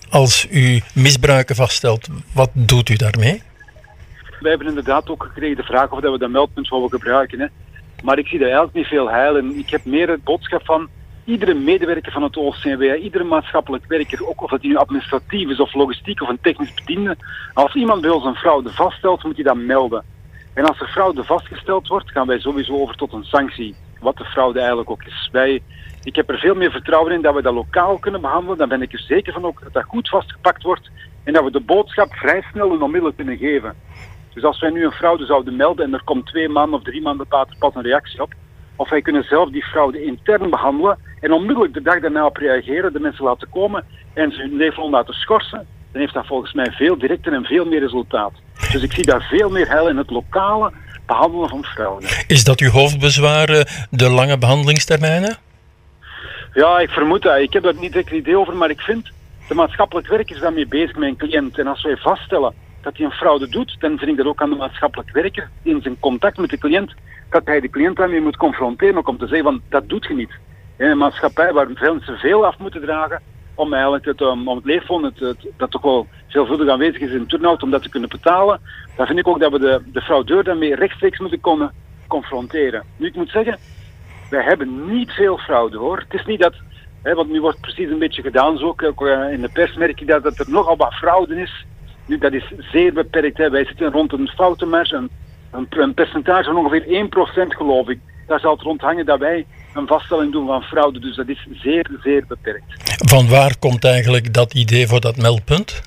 Als u misbruiken vaststelt, wat doet u daarmee? Wij hebben inderdaad ook gekregen de vraag of dat we dat meldpunt zouden gebruiken. Hè. Maar ik zie daar eigenlijk niet veel heil in. Ik heb meer het boodschap van iedere medewerker van het OCMW, iedere maatschappelijk werker, ook of het nu administratief is of logistiek of een technisch bediende, als iemand bij ons een fraude vaststelt, moet hij dat melden. En als er fraude vastgesteld wordt, gaan wij sowieso over tot een sanctie, wat de fraude eigenlijk ook is. Ik heb er veel meer vertrouwen in dat we dat lokaal kunnen behandelen. Dan ben ik er zeker van ook dat dat goed vastgepakt wordt en dat we de boodschap vrij snel en onmiddellijk kunnen geven. Dus als wij nu een fraude zouden melden en er komt 2 maanden of 3 maanden pas een reactie op, of wij kunnen zelf die fraude intern behandelen en onmiddellijk de dag daarna op reageren, de mensen laten komen en ze hun leven laten schorsen, dan heeft dat volgens mij veel directer en veel meer resultaat. Dus ik zie daar veel meer heil in het lokale behandelen van fraude. Is dat uw hoofdbezwaar, de lange behandelingstermijnen? Ja, ik vermoed dat. Ik heb daar niet direct een idee over, maar ik vind de maatschappelijk werker is daarmee bezig met een cliënt. En als wij vaststellen dat hij een fraude doet, dan vind ik dat ook aan de maatschappelijk werker in zijn contact met de cliënt, dat hij de cliënt daarmee moet confronteren, ook om te zeggen van, dat doet je niet. In een maatschappij waar mensen veel af moeten dragen om eigenlijk om het leefwoon, dat toch wel veelvuldig aanwezig is in Turnhout, om dat te kunnen betalen, dan vind ik ook dat we de fraudeur daarmee rechtstreeks moeten kunnen confronteren. Nu, ik moet zeggen, wij hebben niet veel fraude hoor. Het is niet dat, want nu wordt precies een beetje gedaan, zo ook in de pers merk ik dat er nogal wat fraude is. Nu, dat is zeer beperkt. Hè. Wij zitten rond een foutenmarge, een percentage van ongeveer 1% geloof ik. Daar zal het rond hangen dat wij een vaststelling doen van fraude. Dus dat is zeer, zeer beperkt. Van waar komt eigenlijk dat idee voor dat meldpunt?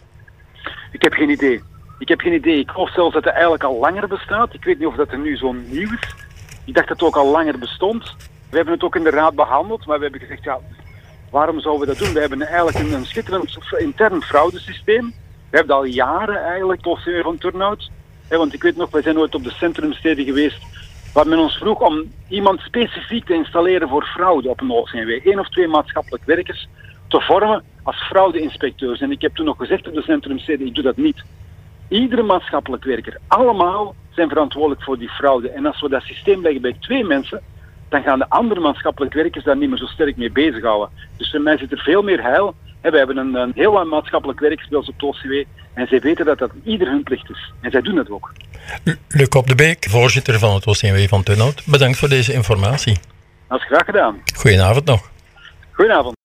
Ik heb geen idee. Ik geloof zelfs dat het eigenlijk al langer bestaat. Ik weet niet of dat er nu zo nieuw is. Ik dacht dat het ook al langer bestond. We hebben het ook in de raad behandeld, maar we hebben gezegd, ja, waarom zouden we dat doen? We hebben eigenlijk een schitterend intern fraudesysteem. We hebben al jaren eigenlijk het OCMW van Turnhout. Want ik weet nog, wij zijn ooit op de centrumsteden geweest, waar men ons vroeg om iemand specifiek te installeren voor fraude op een OCMW. 1 of 2 maatschappelijk werkers te vormen als fraudeinspecteurs. En ik heb toen nog gezegd op de centrumsteden, ik doe dat niet. Iedere maatschappelijk werker, allemaal zijn verantwoordelijk voor die fraude. En als we dat systeem leggen bij 2 mensen, dan gaan de andere maatschappelijk werkers daar niet meer zo sterk mee bezighouden. Dus voor mij zit er veel meer heil. We hebben een heel lang maatschappelijk werkers bij ons op het OCW en zij weten dat dat ieder hun plicht is. En zij doen dat ook. Luc Op de Beek, voorzitter van het OCMW van Turnhout. Bedankt voor deze informatie. Dat is graag gedaan. Goedenavond nog. Goedenavond.